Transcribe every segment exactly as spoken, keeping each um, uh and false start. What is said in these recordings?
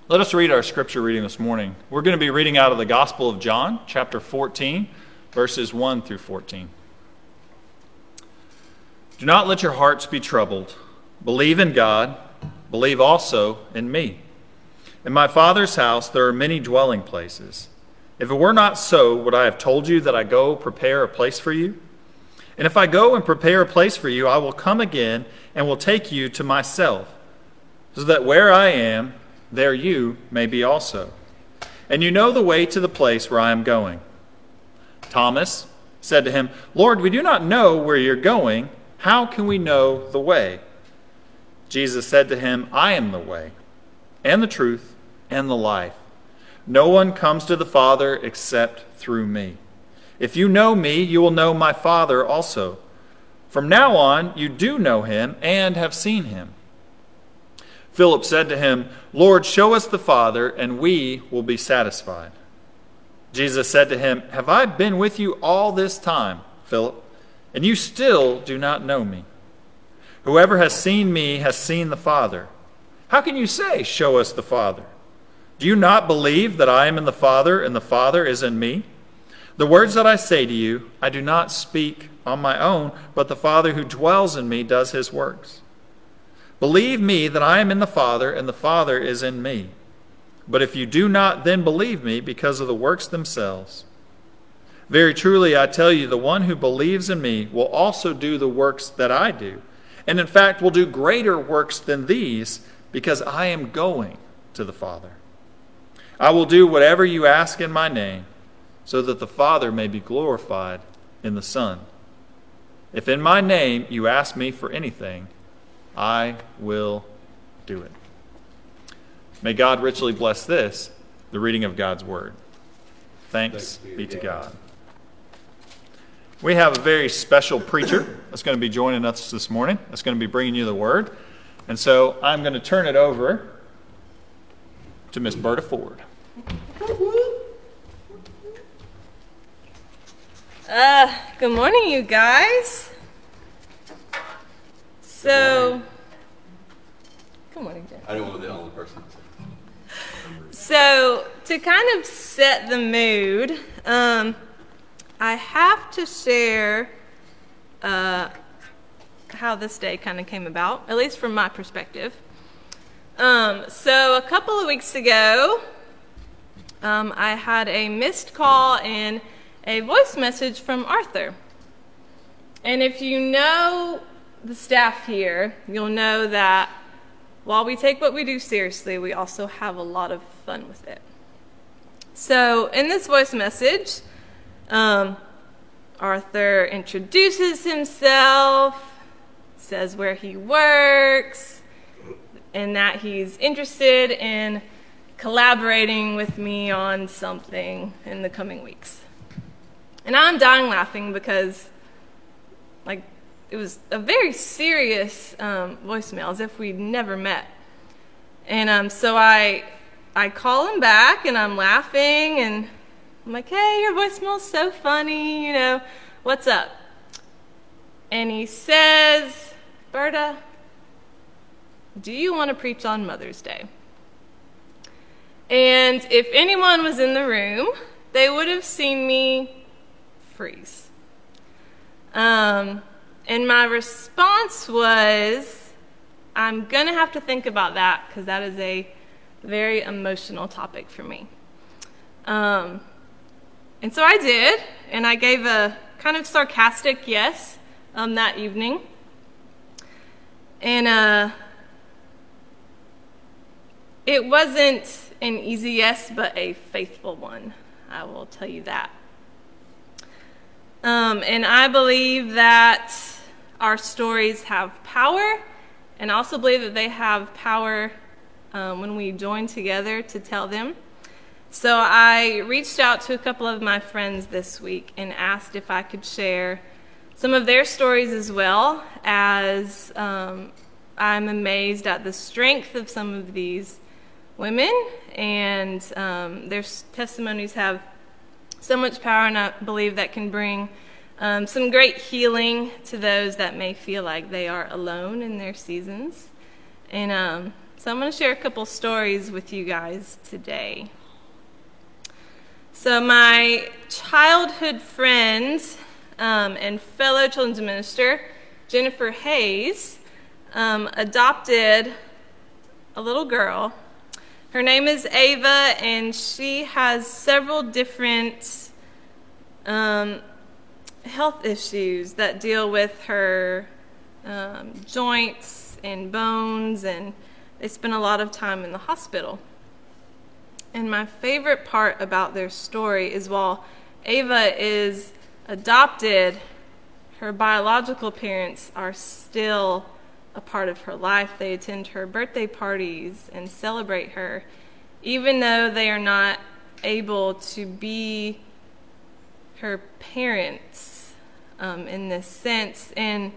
Let us read our scripture reading this morning. We're going to be reading out of the Gospel of John, chapter fourteen, verses one through fourteen. Do not let your hearts be troubled. Believe in God. Believe also in me. In my Father's house there are many dwelling places. If it were not so, would I have told you that I go prepare a place for you? And if I go and prepare a place for you, I will come again and will take you to myself, so that where I am, there you may be also. And you know the way to the place where I am going. Thomas said to him, Lord, we do not know where you're going. How can we know the way? Jesus said to him, I am the way, and the truth, and the life. No one comes to the Father except through me. If you know me, you will know my Father also. From now on, you do know him and have seen him. Philip said to him, Lord, show us the Father, and we will be satisfied. Jesus said to him, Have I been with you all this time, Philip, and you still do not know me? Whoever has seen me has seen the Father. How can you say, Show us the Father? Do you not believe that I am in the Father, and the Father is in me? The words that I say to you, I do not speak on my own, but the Father who dwells in me does his works. Believe me that I am in the Father, and the Father is in me. But if you do not, then believe me because of the works themselves. Very truly, I tell you, the one who believes in me will also do the works that I do, and in fact will do greater works than these, because I am going to the Father. I will do whatever you ask in my name, so that the Father may be glorified in the Son. If in my name you ask me for anything, I will do it. May God richly bless this, the reading of God's word. Thanks be to God. We have a very special preacher that's going to be joining us this morning. That's going to be bringing you the word. And so I'm going to turn it over to Miss Berta Ford. Uh, good morning, you guys. So, good morning, Jeff. I don't want to be the only person. So, to kind of set the mood, um, I have to share uh, how this day kind of came about, at least from my perspective. Um, so, a couple of weeks ago, um, I had a missed call and a voice message from Arthur. And if you know the staff here, you'll know that while we take what we do seriously, we also have a lot of fun with it. So in this voice message, um, Arthur introduces himself, says where he works, and that he's interested in collaborating with me on something in the coming weeks. And I'm dying laughing because, like, it was a very serious um, voicemail, as if we'd never met. And um, so I I call him back, and I'm laughing, and I'm like, hey, your voicemail's so funny, you know, what's up? And he says, Berta, do you want to preach on Mother's Day? And if anyone was in the room, they would have seen me freeze. Um... And my response was, I'm going to have to think about that because that is a very emotional topic for me. Um, and so I did, and I gave a kind of sarcastic yes um, that evening. And uh, it wasn't an easy yes, but a faithful one. I will tell you that. Um, and I believe that our stories have power, and I also believe that they have power um, when we join together to tell them. So I reached out to a couple of my friends this week and asked if I could share some of their stories as well, as um, I'm amazed at the strength of some of these women, and um, their testimonies have so much power, and I believe that can bring um, some great healing to those that may feel like they are alone in their seasons. And um, So I'm going to share a couple stories with you guys today. So my childhood friend um, and fellow children's minister, Jennifer Hayes, um, adopted a little girl. Her name is Ava, and she has several different um, health issues that deal with her um, joints and bones, and they spend a lot of time in the hospital. And my favorite part about their story is while Ava is adopted, her biological parents are still a part of her life. They attend her birthday parties and celebrate her, even though they are not able to be her parents um, in this sense. And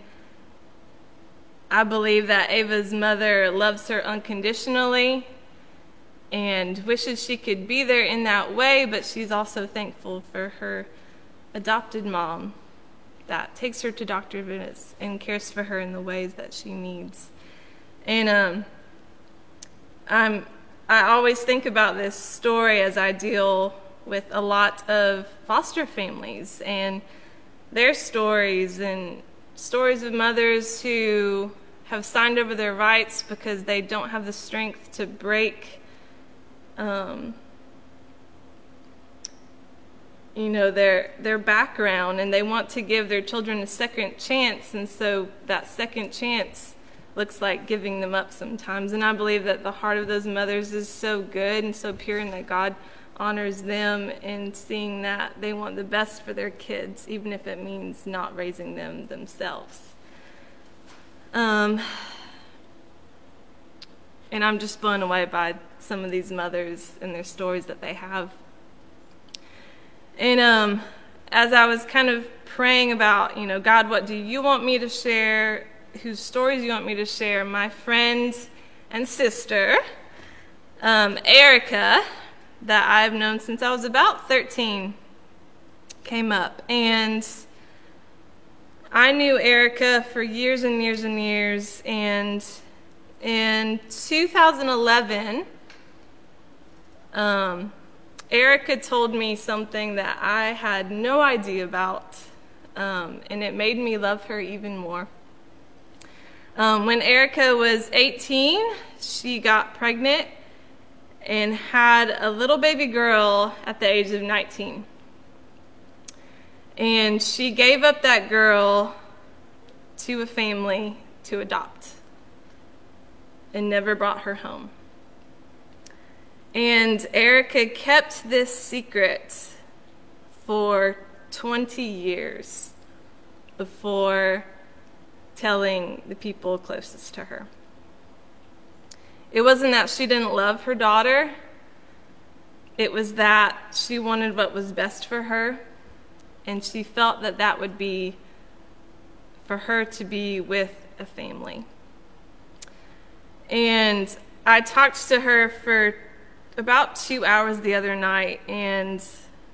I believe that Ava's mother loves her unconditionally and wishes she could be there in that way, but she's also thankful for her adopted mom that takes her to doctor visits and cares for her in the ways that she needs. And um, I'm, I always think about this story as I deal with a lot of foster families and their stories, and stories of mothers who have signed over their rights because they don't have the strength to break um, you know, their their background, and they want to give their children a second chance, and so that second chance looks like giving them up sometimes. And I believe that the heart of those mothers is so good and so pure, and that God honors them in seeing that they want the best for their kids, even if it means not raising them themselves. Um, and I'm just blown away by some of these mothers and their stories that they have. And um, as I was kind of praying about, you know, God, what do you want me to share? Whose stories do you want me to share? My friend and sister, um, Erica, that I've known since I was about thirteen, came up. And I knew Erica for years and years and years. And in two thousand eleven, um, Erica told me something that I had no idea about, um, and it made me love her even more. Um, when Erica was eighteen, she got pregnant and had a little baby girl at the age of nineteen. And she gave up that girl to a family to adopt and never brought her home. And Erica kept this secret for twenty years before telling the people closest to her. It wasn't that she didn't love her daughter. It was that she wanted what was best for her, and she felt that that would be for her to be with a family. And I talked to her for about two hours the other night, and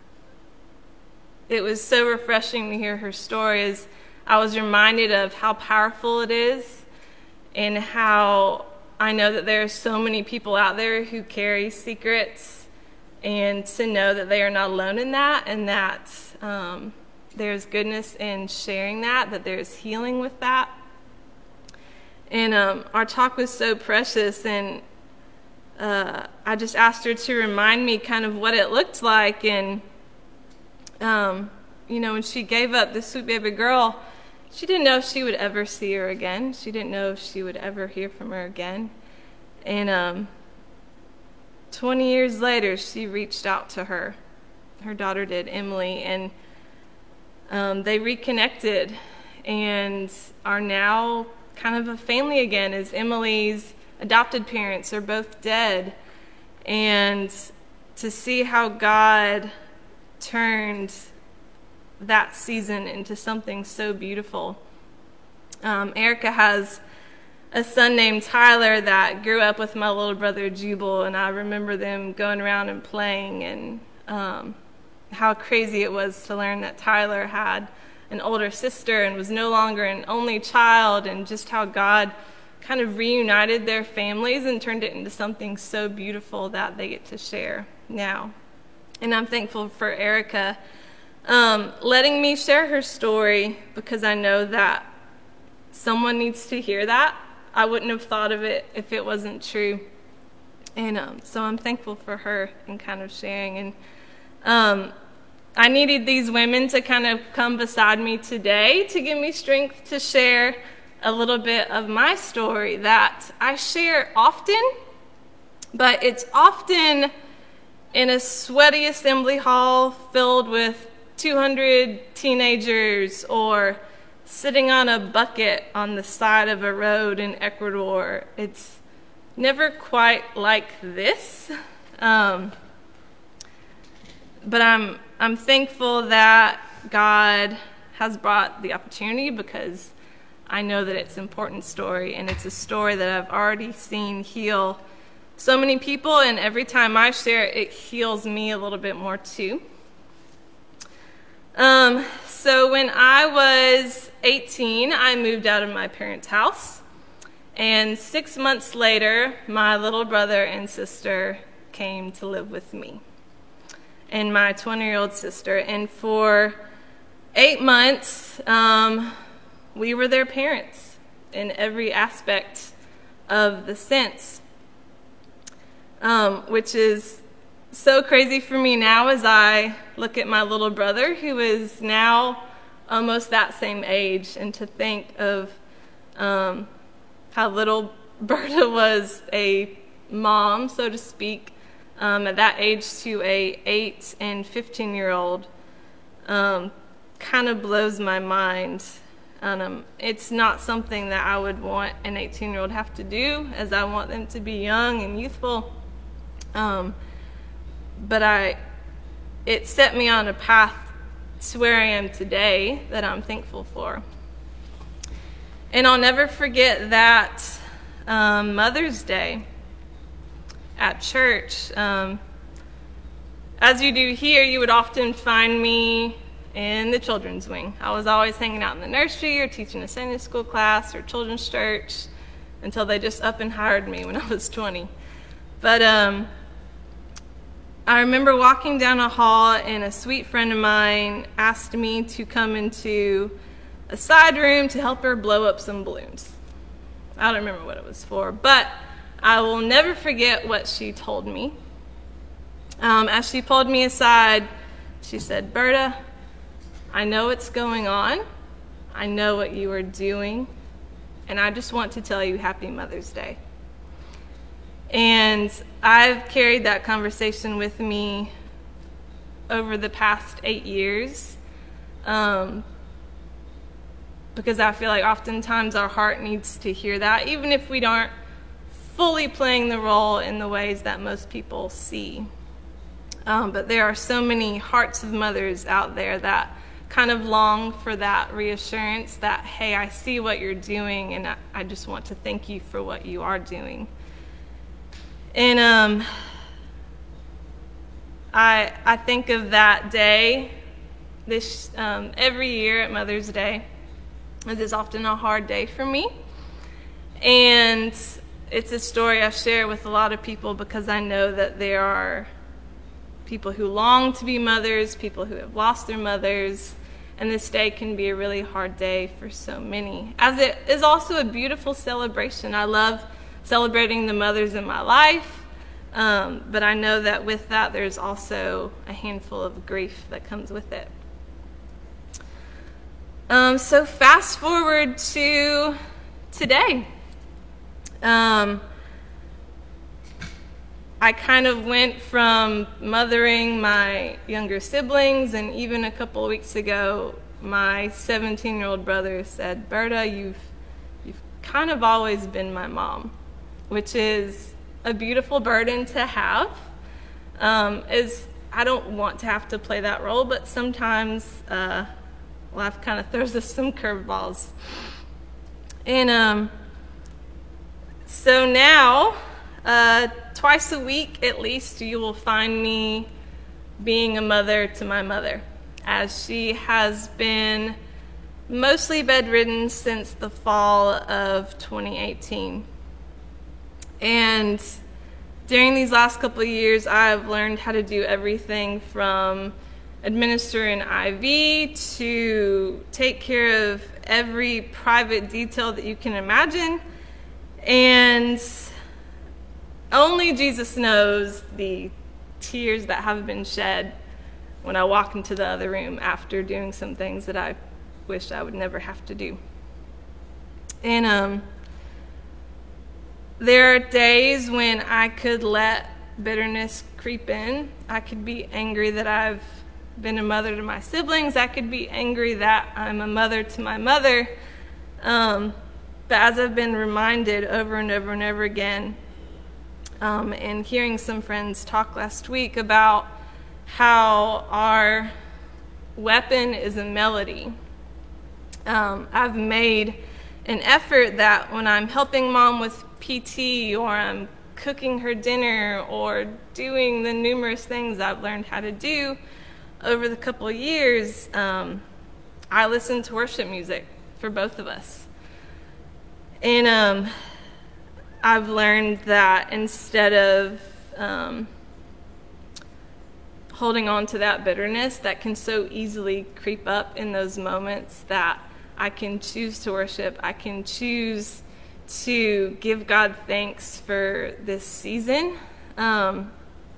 it was so refreshing to hear her story as I was reminded of how powerful it is, and how I know that there are so many people out there who carry secrets, and to know that they are not alone in that, and that um, there's goodness in sharing that, that there's healing with that. And um, our talk was so precious, and uh, I just asked her to remind me kind of what it looked like. And, um, you know, when she gave up this sweet baby girl, she didn't know if she would ever see her again. She didn't know if she would ever hear from her again. And um, twenty years later, she reached out to her. Her daughter did, Emily, and um, they reconnected and are now kind of a family again, as Emily's adopted parents are both dead. And to see how God turned that season into something so beautiful. Um, Erica has a son named Tyler that grew up with my little brother Jubal, and I remember them going around and playing, and um, how crazy it was to learn that Tyler had an older sister and was no longer an only child, and just how God kind of reunited their families and turned it into something so beautiful that they get to share now. And I'm thankful for Erica um, letting me share her story, because I know that someone needs to hear that. I wouldn't have thought of it if it wasn't true. And um, so I'm thankful for her and kind of sharing. And um, I needed these women to kind of come beside me today to give me strength to share a little bit of my story that I share often, but it's often in a sweaty assembly hall filled with two hundred teenagers, or sitting on a bucket on the side of a road in Ecuador. It's never quite like this. Um, but I'm I'm thankful that God has brought the opportunity, because I know that it's an important story, and it's a story that I've already seen heal so many people, and every time I share it, it heals me a little bit more too. Um, so when I was eighteen, I moved out of my parents' house, and six months later, my little brother and sister came to live with me, and my twenty-year-old sister, and for eight months, um, we were their parents in every aspect of the sense, um, which is so crazy for me now as I look at my little brother, who is now almost that same age, and to think of um, how little Berta was a mom, so to speak, um, at that age to a eight and fifteen year old, um, kind of blows my mind. And, um, it's not something that I would want an eighteen year old have to do, as I want them to be young and youthful. Um, but I, it set me on a path to where I am today that I'm thankful for. And I'll never forget that um, Mother's Day at church. Um, as you do here, you would often find me in the children's wing. I was always hanging out in the nursery or teaching a Sunday school class or children's church until they just up and hired me when I was twenty. But um, I remember walking down a hall, and a sweet friend of mine asked me to come into a side room to help her blow up some balloons. I don't remember what it was for, but I will never forget what she told me. Um, as she pulled me aside, she said, "Berta, I know what's going on. I know what you are doing, and I just want to tell you Happy Mother's Day." And I've carried that conversation with me over the past eight years, um, because I feel like oftentimes our heart needs to hear that, even if we aren't fully playing the role in the ways that most people see. Um, but there are so many hearts of mothers out there that kind of long for that reassurance that, hey, I see what you're doing, and I, I just want to thank you for what you are doing. And um, I I think of that day this um, every year at Mother's Day. It is often a hard day for me, and it's a story I share with a lot of people, because I know that there are people who long to be mothers, people who have lost their mothers, and this day can be a really hard day for so many, as it is also a beautiful celebration. I love celebrating the mothers in my life, um, but I know that with that there's also a handful of grief that comes with it. Um, so fast forward to today. Um, I kind of went from mothering my younger siblings, and even a couple of weeks ago, my seventeen-year-old brother said, "Berta, you've you've kind of always been my mom," which is a beautiful burden to have. Um, is I don't want to have to play that role, but sometimes uh, life kind of throws us some curveballs. And um, so now, uh, twice a week at least, you will find me being a mother to my mother, as she has been mostly bedridden since the fall of twenty eighteen. And during these last couple of years, I've learned how to do everything from administer an I V to take care of every private detail that you can imagine. And only Jesus knows the tears that have been shed when I walk into the other room after doing some things that I wish I would never have to do. And um, there are days when I could let bitterness creep in. I could be angry that I've been a mother to my siblings. I could be angry that I'm a mother to my mother. Um, but as I've been reminded over and over and over again, um, and hearing some friends talk last week about how our weapon is a melody, um, I've made an effort that when I'm helping mom with P T, or I'm cooking her dinner, or doing the numerous things I've learned how to do over the couple of years, um, I listen to worship music for both of us. And um, I've learned that instead of um, holding on to that bitterness that can so easily creep up in those moments, that I can choose to worship. I can choose to give God thanks for this season. Um,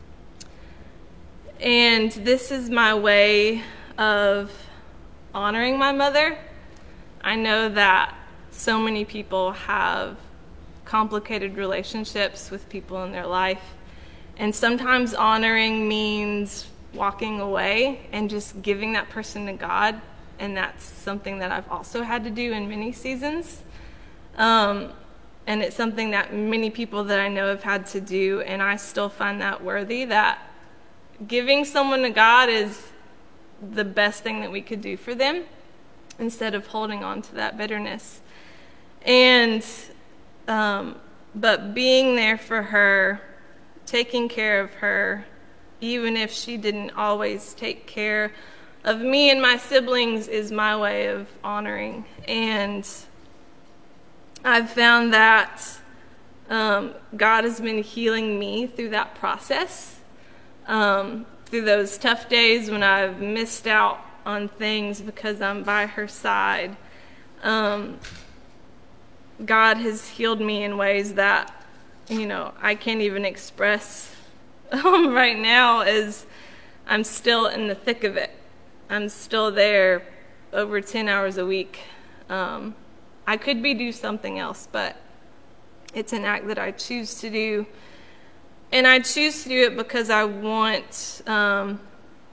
And this is my way of honoring my mother. I know that so many people have complicated relationships with people in their life. And sometimes honoring means walking away and just giving that person to God. And that's something that I've also had to do in many seasons. Um, and it's something that many people that I know have had to do. And I still find that worthy, that giving someone to God is the best thing that we could do for them instead of holding on to that bitterness. And, um, but being there for her, taking care of her, even if she didn't always take care of me and my siblings, is my way of honoring. And I've found that um, God has been healing me through that process. Um, through those tough days when I've missed out on things because I'm by her side. Um, God has healed me in ways that, you know, I can't even express um, right now, as I'm still in the thick of it. I'm still there over ten hours a week. Um, I could be doing something else, but it's an act that I choose to do. And I choose to do it because I want, um,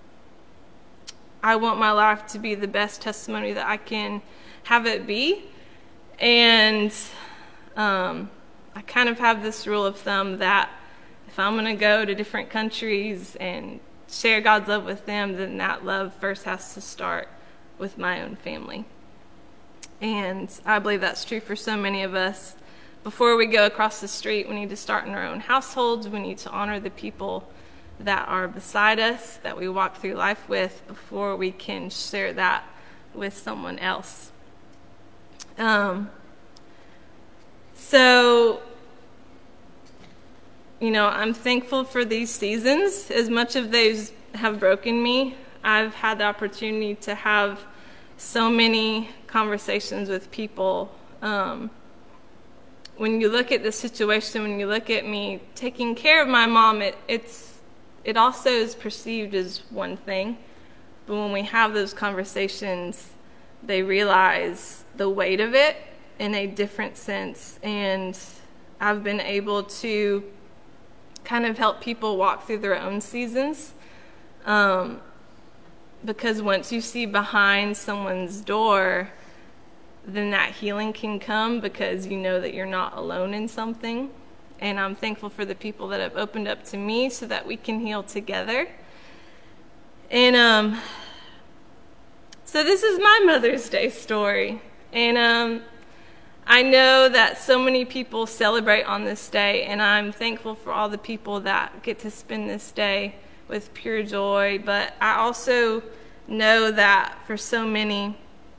I want my life to be the best testimony that I can have it be. And um, I kind of have this rule of thumb that if I'm going to go to different countries and share God's love with them, then that love first has to start with my own family. And I believe that's true for so many of us. Before we go across the street, we need to start in our own households. We need to honor the people that are beside us, that we walk through life with, before we can share that with someone else. Um, so, you know, I'm thankful for these seasons. As much of those have broken me, I've had the opportunity to have so many conversations with people. Um, when you look at the situation, when you look at me taking care of my mom, it, it's it also is perceived as one thing. But when we have those conversations, they realize the weight of it in a different sense. And I've been able to kind of help people walk through their own seasons. Um, because once you see behind someone's door, then that healing can come, because you know that you're not alone in something. And I'm thankful for the people that have opened up to me so that we can heal together. And um, so this is my Mother's Day story. And um, I know that so many people celebrate on this day, and I'm thankful for all the people that get to spend this day with pure joy. But I also know that for so many,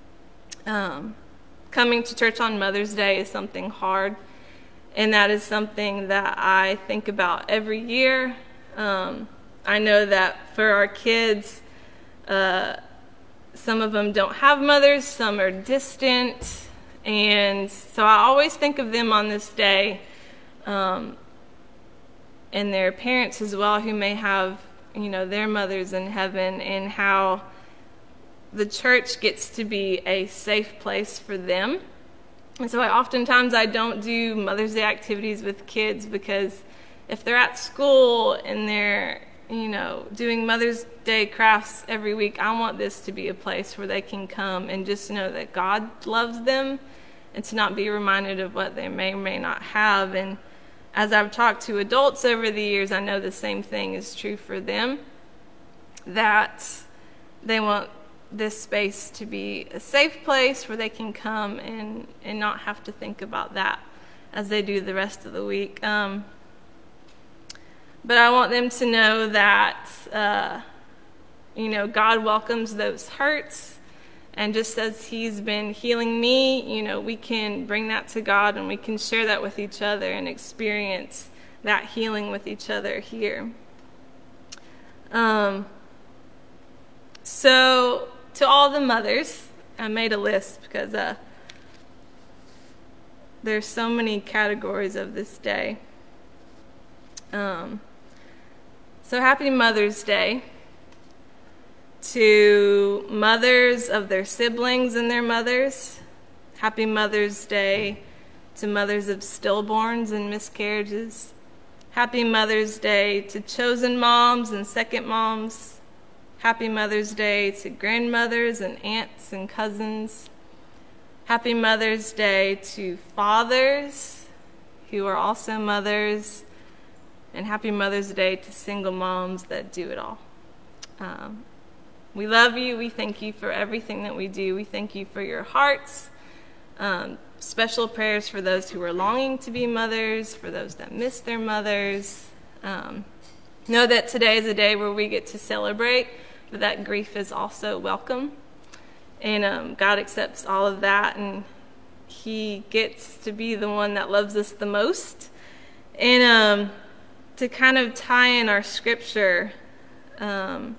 Um, coming to church on Mother's Day is something hard, and that is something that I think about every year. Um, I know that for our kids, uh, some of them don't have mothers, some are distant, and so I always think of them on this day, um, and their parents as well, who may have, you know, their mothers in heaven, and how the church gets to be a safe place for them. And so I oftentimes I don't do Mother's Day activities with kids, because if they're at school and they're, you know, doing Mother's Day crafts every week, I want this to be a place where they can come and just know that God loves them, and to not be reminded of what they may or may not have. And as I've talked to adults over the years, I know the same thing is true for them, that they want this space to be a safe place where they can come and, and not have to think about that as they do the rest of the week. Um, but I want them to know that, uh, you know, God welcomes those hurts, and just as he's been healing me, you know, we can bring that to God, and we can share that with each other and experience that healing with each other here. Um, so... To all the mothers, I made a list because uh, there's so many categories of this day. Um, so happy Mother's Day to mothers of their siblings and their mothers. Happy Mother's Day to mothers of stillborns and miscarriages. Happy Mother's Day to chosen moms and second moms. Happy Mother's Day to grandmothers and aunts and cousins. Happy Mother's Day to fathers who are also mothers. And happy Mother's Day to single moms that do it all. Um, we love you. We thank you for everything that we do. We thank you for your hearts. Um, special prayers for those who are longing to be mothers, for those that miss their mothers. Um, know that today is a day where we get to celebrate, but that grief is also welcome. And um, God accepts all of that, and he gets to be the one that loves us the most. And um, to kind of tie in our scripture, um,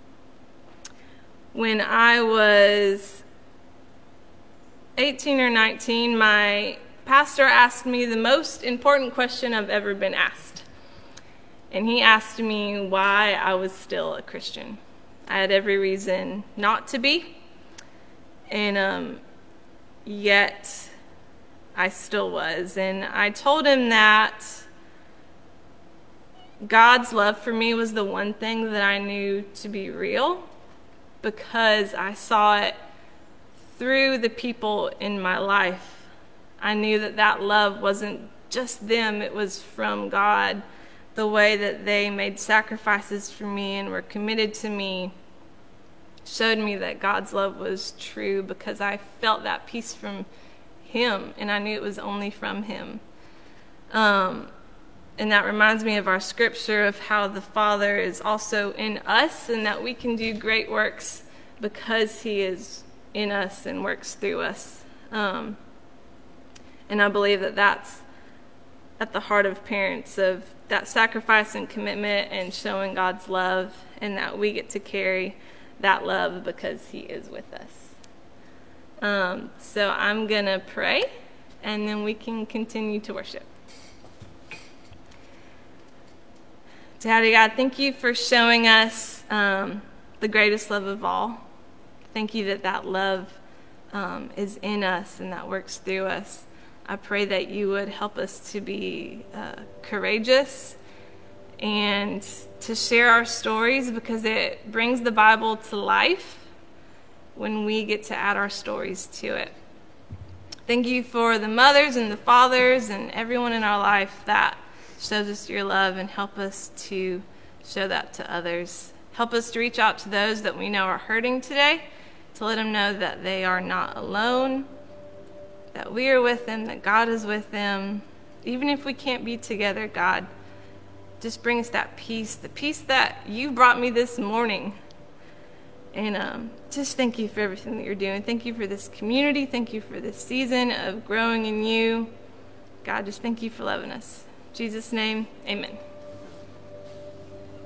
when I was eighteen or nineteen, my pastor asked me the most important question I've ever been asked. And he asked me why I was still a Christian. I had every reason not to be, and um, yet I still was. And I told him that God's love for me was the one thing that I knew to be real, because I saw it through the people in my life. I knew that that love wasn't just them, it was from God. The way that they made sacrifices for me and were committed to me showed me that God's love was true, because I felt that peace from him, and I knew it was only from him. Um, and that reminds me of our scripture of how the Father is also in us, and that we can do great works because he is in us and works through us. Um, and I believe that that's at the heart of parents, of that sacrifice and commitment and showing God's love, and that we get to carry that love because he is with us. Um, so I'm going to pray, and then we can continue to worship. Daddy God, thank you for showing us um, the greatest love of all. Thank you that that love um, is in us and that works through us. I pray that you would help us to be uh, courageous and to share our stories, because it brings the Bible to life when we get to add our stories to it. Thank you for the mothers and the fathers and everyone in our life that shows us your love, and help us to show that to others. Help us to reach out to those that we know are hurting today, to let them know that they are not alone, that we are with them, that God is with them. Even if we can't be together, God, just bring us that peace, the peace that you brought me this morning. And um, just thank you for everything that you're doing. Thank you for this community. Thank you for this season of growing in you. God, just thank you for loving us. In Jesus' name, amen.